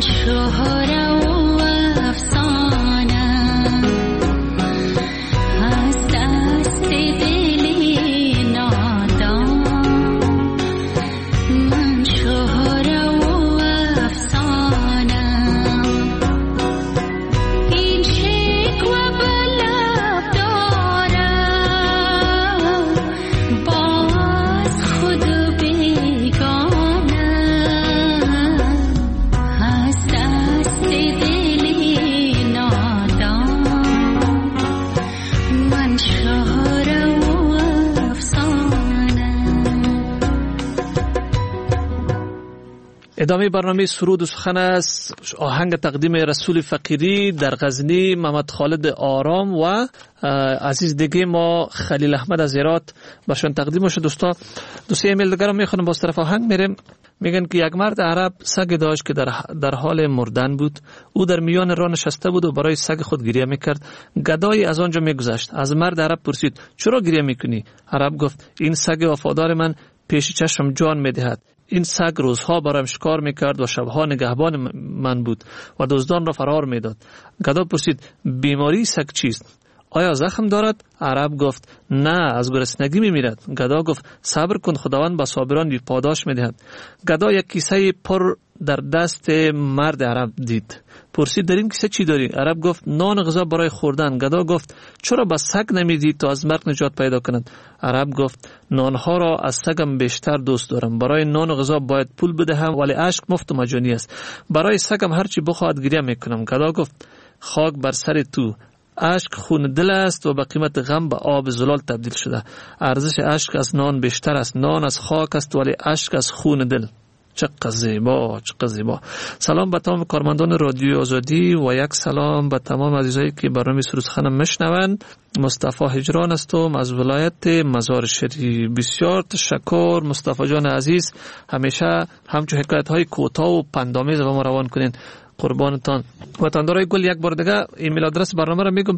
ادامه برنامه سرود و سخن است. آهنگ تقدیم رسول فقیری در غزنی، محمد خالد آرام و عزیز دیگه ما خلیل احمد از هرات باشن تقدیم شد. دوستی ایمیل دیگر رو میخونم. باز طرف آهنگ میریم. میگن که یک مرد عرب سگ داشت که در حال مردن بود. او در میان راه نشسته بود و برای سگ خود گریه میکرد. گدایی از آنجا میگذشت. از مرد عرب پرسید چرا گریه میکنی؟ عرب گفت این سگ وفادار من پیش چشم جان میدهد. این سگ روزها برایم شکار میکرد و شبها نگهبان من بود و دزدان را فرار میداد. گدا پرسید بیماری سگ چیست؟ آیا زخم دارد؟ عرب گفت نه، از گرسنگی میمیرد. گدا گفت صبر کن، خداوند به صابران پاداش میدهد. گدا یک کیسه پر در دست مرد عرب دید. پرسید در این کیسه چی داری؟ عرب گفت نان غذا برای خوردن. گدا گفت چرا به سگ نمیدی تا از مرگ نجات پیدا کند؟ عرب گفت نانها را از سگم بیشتر دوست دارم. برای نان و غذا باید پول بدهم ولی اشک مفت و مجانی است. برای سگم هرچی بخواهد گریه میکنم. گدا گفت خاک بر سر تو، اشک خون دل است و به قیمت غم به آب زلال تبدیل شده. ارزش اشک از نان بیشتر است. نان از خاک است ولی اشک از خون دل. چقدر زیبا، چقدر زیبا. سلام به تمام کارمندان رادیو آزادی و یک سلام به تمام عزیزایی که برنامه سرود سخن میشنوند. مصطفی هجران هستم از ولایت مزار شریف. بسیار تشکر مصطفی جان عزیز، همیشه همچون حکایت های کوتاه و پندآمیز به ما روان کنین. قربانتان. وطندارای گل یک بار دیگه ایمیل آدرس برنامه را میگم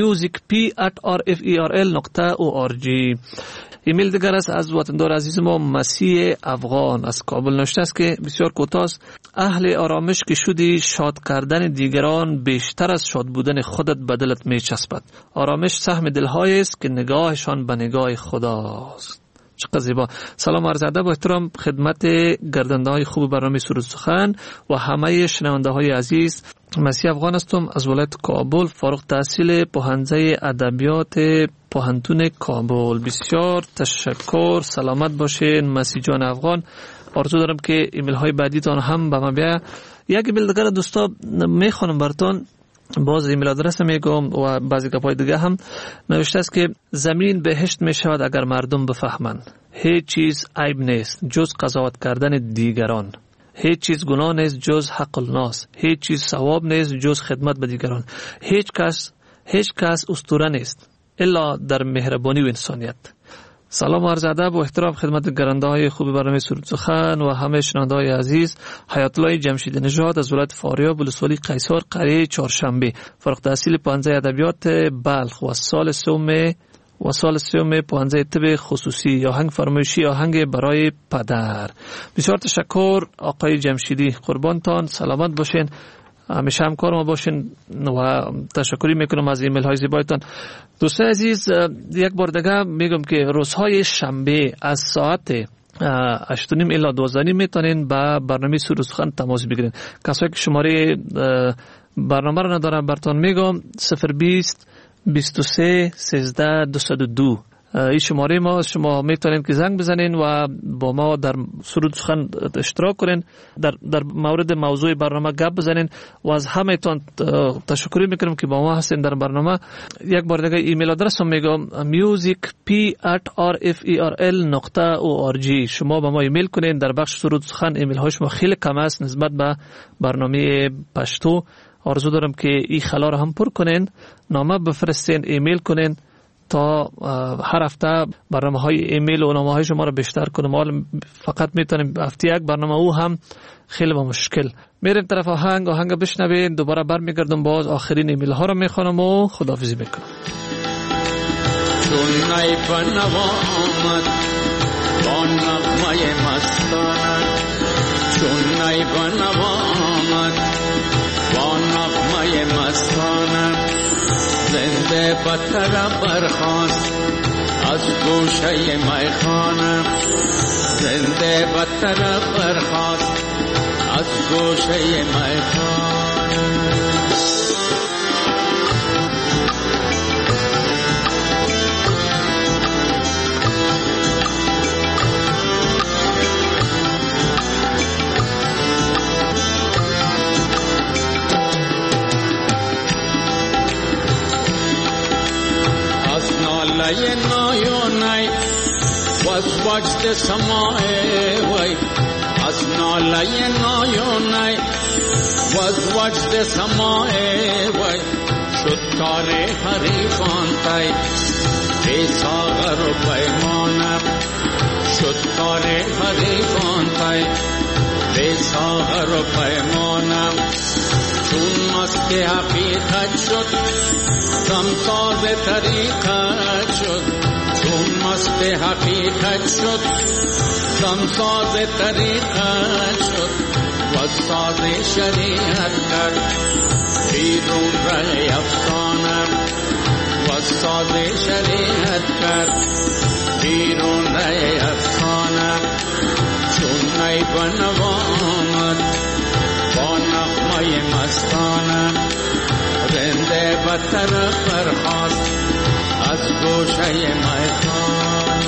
musicp@rferl.org. ایمیل دیگر است از وطندار عزیز ما مسیح افغان از کابل نوشته است که بسیار کوتاه است. اهل آرامش که شدی شاد کردن دیگران بیشتر از شاد بودن خودت به دلت میچسبد. آرامش سهم دلهایی است که نگاهشان به نگاه خداست. چقدر زیبا. سلام عرض ادب و احترام خدمت گردنده های خوب برنامه سرود سخن و همه شنونده های عزیز. مسیح افغان هستم از ولایت کابل، فارغ التحصیل پوهنځی ادبیات پوهنتون کابل. بسیار تشکر، سلامت باشین مسیح جان افغان. آرزو دارم که ایمیل های بعدیتان هم به ما بیا. یک ایمیل دیگر دوستا میخوانم براتون. باز ایمیل آدرس میگم و بعضی گپای دیگه هم نوشته است که زمین بهشت می شود اگر مردم بفهمند. هیچ چیز عیب نیست جز قضاوت کردن دیگران. هیچ چیز گناه نیست جز حق الناس. هیچ چیز ثواب نیست جز خدمت به دیگران. هیچ کس اسطوره نیست الا در مهربانی و انسانیت. سلام و عرض ادب و احترام خدمت گرانده های خوب برنامه سرود سخن و همه شنونده های عزیز. حیات الله جمشید نژاد از ولایت فاریاب ولسوالی قیصر قریه چهارشنبه، فارغ التحصیل پوهنځی ادبیات بلخ و سال سوم پوهنځی طب خصوصی. آهنگ فرمایشی آهنگ برای پدر. بسیار تشکر آقای جمشیدی، قربانتان، سلامت باشین، همیشه همکار ما باشین و تشکری میکنم از ایمیل های زیبایتان. دوستان عزیز یک بار دیگه میگم که روزهای شنبه از ساعت 8:30 الی 12:30 میتونین با برنامه سرود سخن تماس بگیرین. کسایی که شماره برنامه رو ندارن براتون میگم 020 23 13 202. این شماره ما، شما میتونین که زنگ بزنین و با ما در سرود سخن اشتراک کنین، در مورد موضوع برنامه گپ بزنین و از همه تان تشکر میکنم که با ما هستین در برنامه. یک بار دیگه ایمیل آدرس رو میگم musicp@rferl.org. شما با ما ایمیل کنین. در بخش سرود سخن ایمیل های شما خیلی کم است نسبت به برنامه پشتو. آرزو دارم که این خلا رو هم پر کنین، نامه بفرستین، ایمیل کنین تا هر هفته برنامه های ایمیل و نامه های شما رو بیشتر کنم. فقط میتونیم هفته یک برنامه، او هم خیلی با مشکل. میریم طرف آهنگ بشنوین، دوباره برمیگردم باز آخرین ایمیل ها رو میخوانم و خداحافظی میکنم. سنای پنوا آمد با نغمه مستانت، چون نی بنوا آمد با نغمه مستانم زنده بدتر برخاست از گوشه میخانم زنده بدتر برخاست از گوشه میخانم لای نایونای was watched سماعه وای از نالای نایونای was watched سماعه وای شد کار حریفان تای بی ساغر و پیمانم شد کار حریفان تای بی ساغر و پیمانم چون مست حقیقت شد دمساز طریقت شد چون مست حقیقت شد دمساز طریقت شد و ساز شریعت کرد بیرون رای افسانم و ساز شریعت کرد بیرون رای افسانم چون نی بنوا آمد با نغمه مستانم زنده بدتر برخاست از گوشه میخانم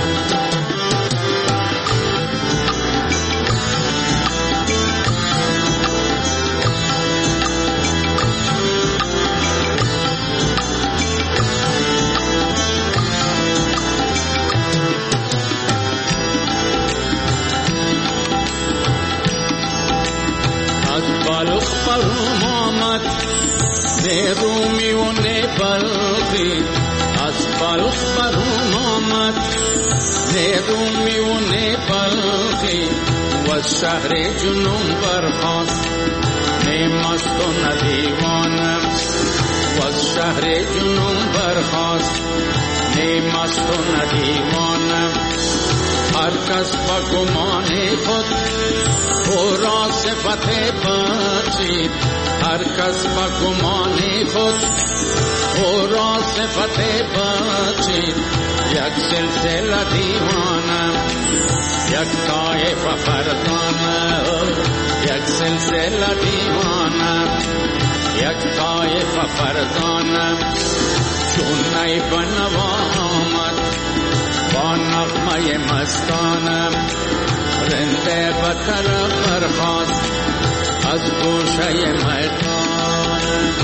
از بالخ بروم آمد نه رومی و نه بلخی از بلخ برون آمد نه رومی و نه بلخی و شهر جنون برخاست نه مست و نه دیوانم و شهر جنون برخاست نه مست و نه دیوانم هر کس با گمان خود او را صفت بخشید هر کس با گمان خود او را صفت بخشید یک سلسله دیوانم یک طایفه فردانم یک سلسله دیوانم یک طایفه فردانم چون نی بنوا آمد با نغمه مستانم رنده بدتر برخاست از گوشه میخانم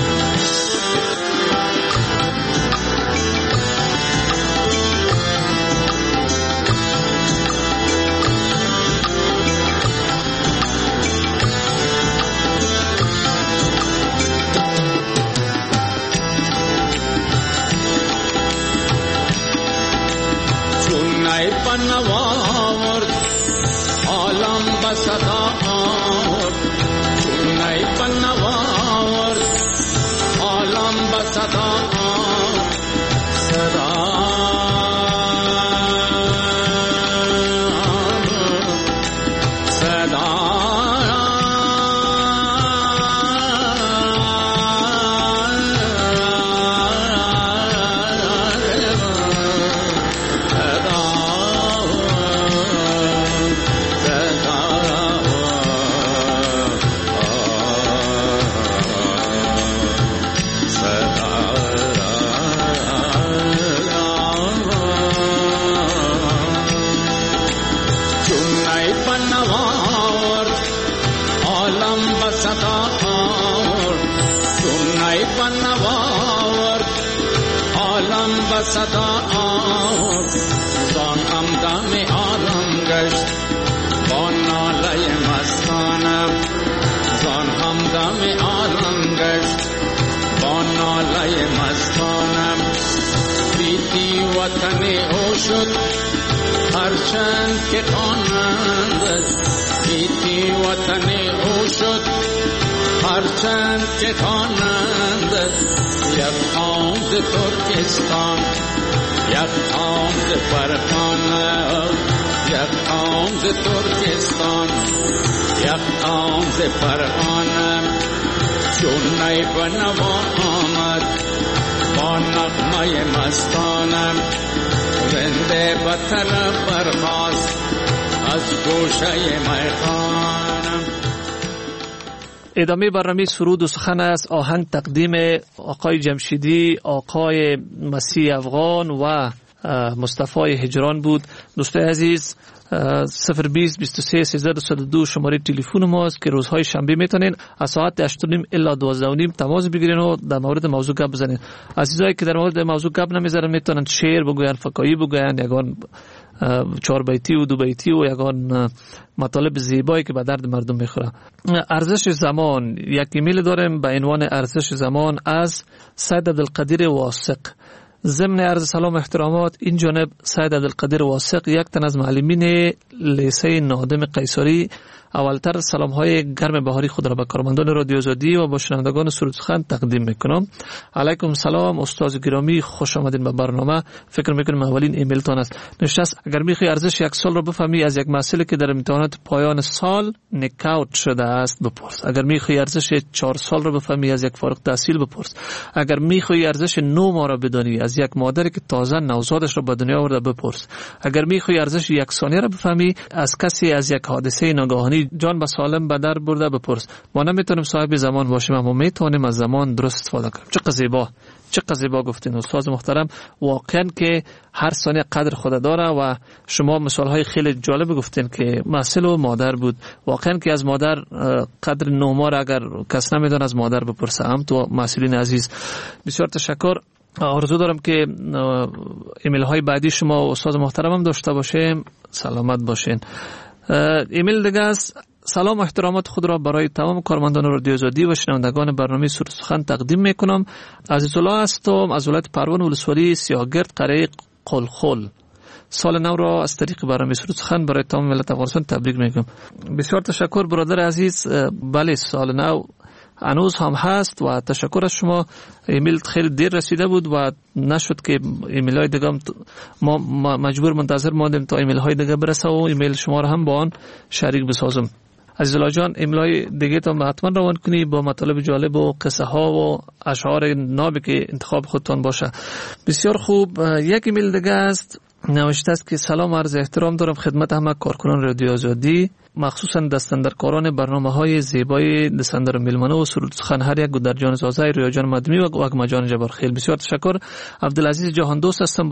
چون نی بنوا آورد عالم بصدا آورد چون نی بنوا آورد عالم بصدا آورد صدا صدا آورد زان همدم عالم گشت با ناله مستانم زان همدم عالم گشت با ناله مستانم بیتی وطن او شد هرچند که خوانند بیتی وطن او شد هرچند که خوانند یک قوم ز ترکستان یک قوم ز فرغانه یک قوم ز ترکستان یک قوم ز فرغانه چون نی به نوا آمد با نغمه مستانه رنده به طرف برخاست از گوشه میخانه. ادامه برنامه سرود و سخن است. آهنگ تقدیم آقای جمشیدی، آقای مسیح افغان و مصطفی هجران بود. دوستای عزیز 020 23 13 شماره تلفن ماست که روزهای شنبه میتونین از ساعت 8:30 الی 12:30 تماس بگیرین و در مورد موضوع گپ بزنین. عزیزایی که در مورد موضوع گپ نمیزنن میتونن شعر بگوین، فکایی بگوین، یگان 4 بیتی و 2 بیتی و یگان مطالب زیبایی که به درد مردم میخوره. ارزش زمان، یک ایمیل داریم به عنوان ارزش زمان از سید عبدالقدیر واثق. ضمن عرض سلام احترامات، این جانب سید عبدالقدیر واثق یک تن از معلمین لیسه نادم قیصری اولتر سلام های گرم بهاری خود را به کارمندان رادیو آزادی و با شنوندگان سرود سخن تقدیم میکنم. علیکم سلام استاد گرامی، خوش آمدین به برنامه. فکر میکنم اولین ایمیل تان است. نشست اگر میخوای ارزش یک سال را بفهمی از یک مسئله که در امتحانات پایان سال نکاوت شده است بپرس. اگر میخوای ارزش 4 سال را بفهمی از یک فارغ التحصیل بپرس. اگر میخوای ارزش 9 ماه را بدانی از یک مادری که تازه نوزادش را به دنیا آورده بپرس. اگر میخوای ارزش 1 ثانیه را بفهمی از کسی از یک حادثه ناگهانی جان به سالم به در برده بپرس. ما نمیتونیم صاحب زمان باشیم اما میتونیم از زمان درست استفاده کنیم. چقدر زیبا گفتین استاد محترم. واقعا که هر ثانیه قدر خود داره و شما مثال های خیلی جالب گفتین که مسئله و مادر بود. واقعا که از مادر قدر 9 ماه اگر کس نمیدونه از مادر بپرسه. هم تو مسئولین عزیز بسیار تشکر. آرزو دارم که ایمیل های بعدی شما و استاد محترم هم داشته باشیم. سلامت باشین. ایمیل دیگه است. سلام و احترامات خود را برای تمام کارمندان رادیو آزادی و شنوندگان برنامه سرود سخن تقدیم میکنم. عزیزالله هستم از ولایت پروان ولسوالی سیاهگرد قریه قلخل. سال نو را از طریق برنامه سرود سخن برای تمام ملت افغانستان تبریک میگم. بسیار تشکر برادر عزیز. بله سال نو هنوز هم هست و تشکر از شما. ایمیل خیلی دیر رسیده بود و نشد که ایمیل های دیگه ما مجبور منتظر ماندیم تا ایمیل های دیگه برسه و ایمیل شما را هم با آن شریک بسازم. عزیزالله جان ایمیل های دیگه تا حتما روان کنی با مطالب جالب و قصه ها و اشعار نابی که انتخاب خودتان باشه. بسیار خوب. یک ایمیل دیگه است. نوشته است که سلام عرض احترام دارم خدمت همه کارکنان رادیو آزادی، مخصوصا دستندرکاران برنامه‌های زیبای دستندر میلمنه و سرود سخن هر یک گودرجان زازای ریاجان مدمی و اگمجان جبارخیل. بسیار تشکر. عبدالعزیز جهان دوست هستم،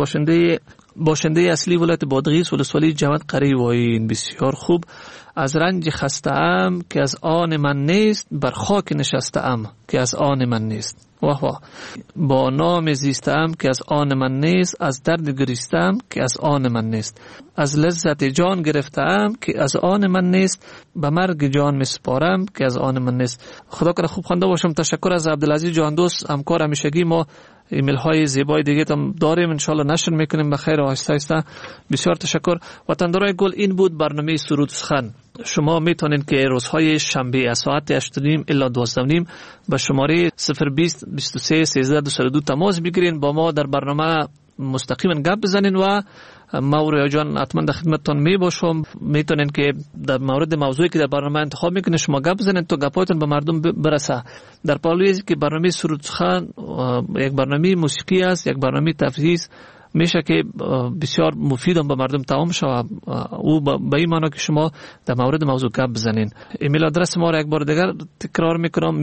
باشنده اصلی ولایت بادغیس ولسوالی جواد قری وایین. بسیار خوب. از رنج خسته ام که از آن من نیست، بر خاک نشسته ام که از آن من نیست. واه واه. با نام زیستم که از آن من نیست، از درد گریستم که از آن من نیست. از لذت جان گرفتم که از آن من نیست، به مرگ جان مسپارم که از آن من نیست. خدا کنه خوب خوانده باشم. تشکر از عبدالعزیز جهان دوست، همکار همیشگی ما. ایمیل های زیبای دیگه هم داریم، انشالله نشر میکنیم بخیر و آهسته آهسته. بسیار تشکر. وطندارای گل این بود برنامه سرود سخن. شما میتونید که روزهای شنبه از ساعت 8:30 الی 12:30 به شماره 020 23 13 202 تماس بگیرین، با ما در برنامه مستقیما گپ بزنین و ما و ریا جان حتما در خدمتتان می باشم. میتونین که در مورد موضوعی که در برنامه انتخاب میکنین شما گپ بزنین تا گپاتون به مردم برسه. در پالویی که برنامه سرود سخن یک برنامه موسیقی است، یک برنامه تفریحی میشه که بسیار مفید هم به مردم تمام شود. او به این معنی که شما در مورد موضوع گپ بزنین. ایمیل آدرس ما را یک بار دیگر تکرار میکنم: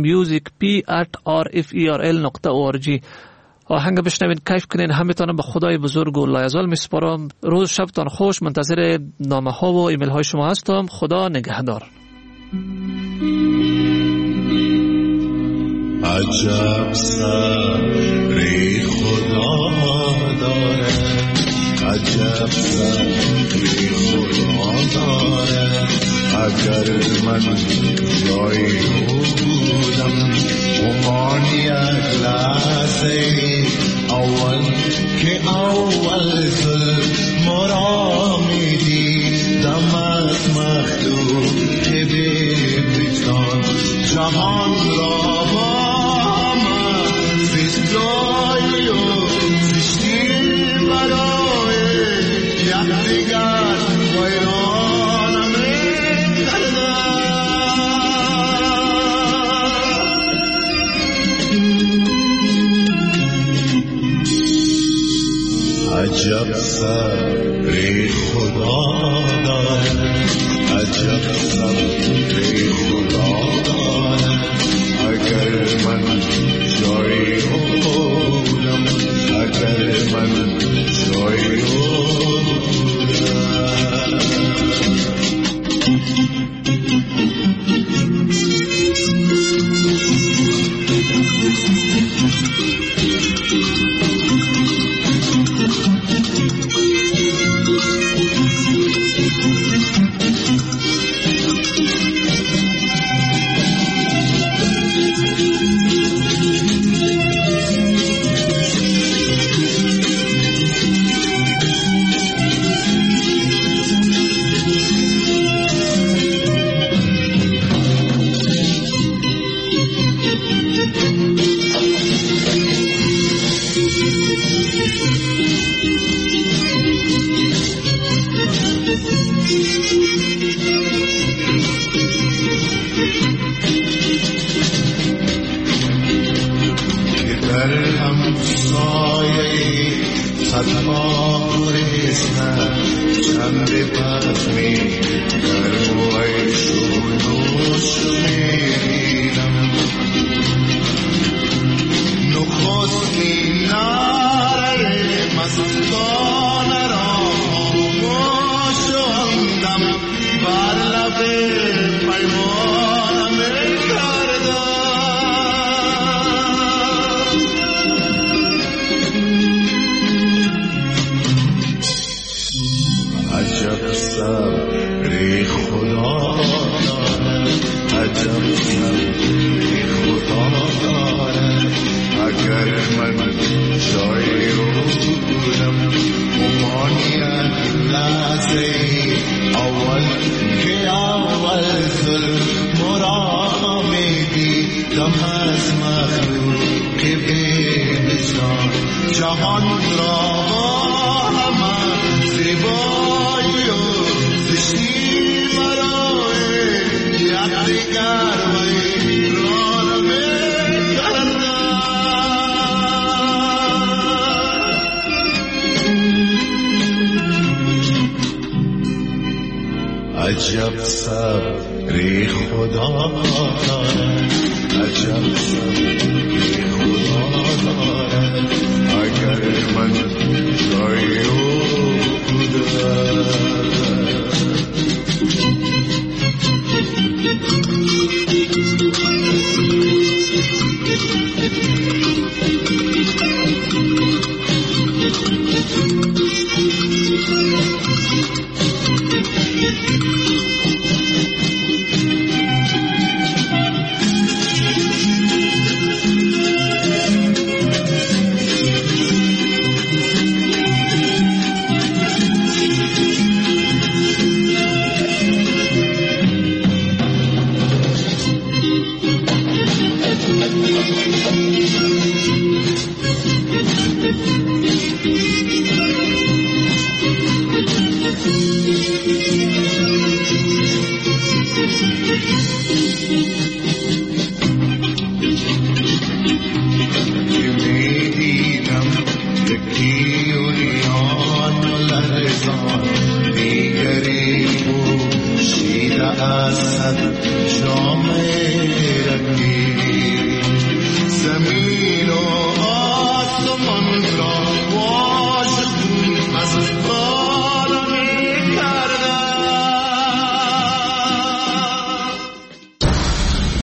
musicp@rferl.org. آهنگ بشنوین، کیف کنین. همتون به خدای بزرگ و لایزال میسپارم. روز شبتان خوش. منتظر نامه ها و ایمیل های شما هستم. خدا نگهدار. عجب صبری خدا داره، عجب صبری خدا داره. اگر من جای او بودم گمان یک لحظه اول که اول ظلم را میدیدم از مخلوق که به وجدان جهان را با من زیستگاهی و زشتی برای یکدیگر صبر خدا دارد، عجب صبر خدا دارد. اگر من جای اولم، اگر من جای اولم. عجب صبر خدا دارد، عجب صبر